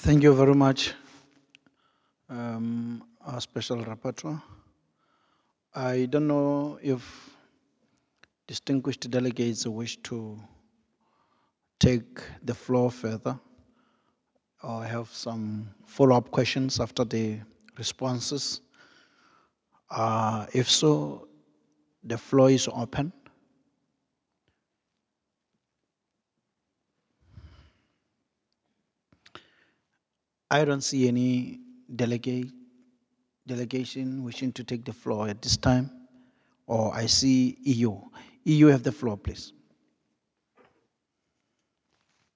Thank you very much, our special rapporteur. I don't know if distinguished delegates wish to take the floor further or have some follow-up questions after the responses. If so, the floor is open. I don't see any delegation wishing to take the floor at this time, or I see EU. EU have the floor, please.